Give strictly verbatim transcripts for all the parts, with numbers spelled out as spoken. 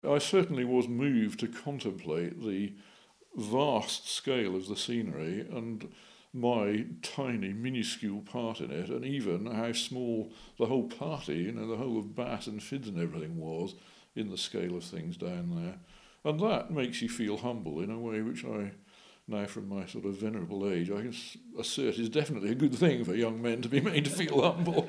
I certainly was moved to contemplate the vast scale of the scenery and my tiny, minuscule part in it, and even how small the whole party, you know, the whole of Bath and Fids and everything was in the scale of things down there. And that makes you feel humble in a way which I, now from my sort of venerable age, I can assert is definitely a good thing for young men to be made to feel humble.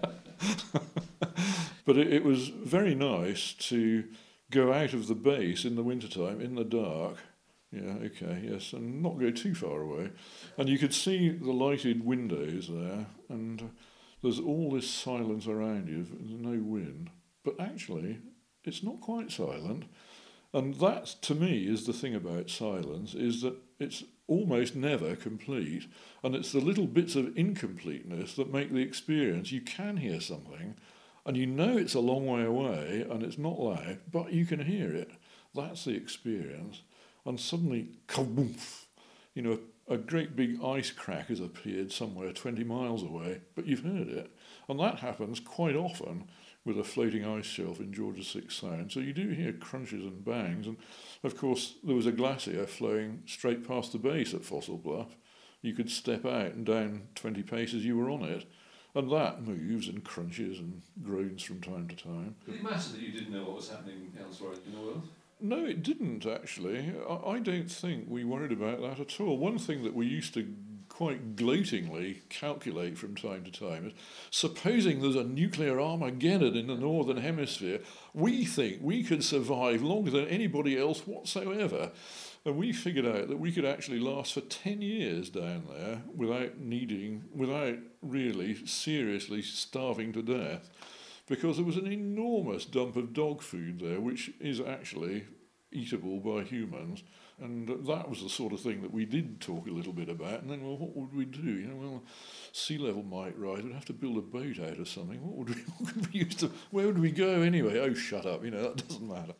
But it, it was very nice to go out of the base in the wintertime, in the dark. Yeah, okay, yes, and not go too far away. And you could see the lighted windows there, and there's all this silence around you, there's no wind. But actually, it's not quite silent. And that, to me, is the thing about silence, is that it's almost never complete. And it's the little bits of incompleteness that make the experience. You can hear something, and you know it's a long way away, and it's not loud, but you can hear it. That's the experience. And suddenly, kaboof, you know, a great big ice crack has appeared somewhere twenty miles away, but you've heard it. And that happens quite often with a floating ice shelf in Georgia six Sound. So you do hear crunches and bangs. And, of course, there was a glacier flowing straight past the base at Fossil Bluff. You could step out, and down twenty paces you were on it. And that moves and crunches and groans from time to time. Did it matter that you didn't know what was happening elsewhere in the world? No, it didn't, actually. I, I don't think we worried about that at all. One thing that we used to quite gloatingly calculate from time to time is, supposing there's a nuclear Armageddon in the northern hemisphere, we think we could survive longer than anybody else whatsoever. And we figured out that we could actually last for ten years down there without needing, without really seriously starving to death, because there was an enormous dump of dog food there, which is actually eatable by humans. And that was the sort of thing that we did talk a little bit about. And then, well, what would we do? You know, well, sea level might rise. We'd have to build a boat out of something. What would we, what would we use to, where would we go anyway? Oh, shut up, you know, that doesn't matter.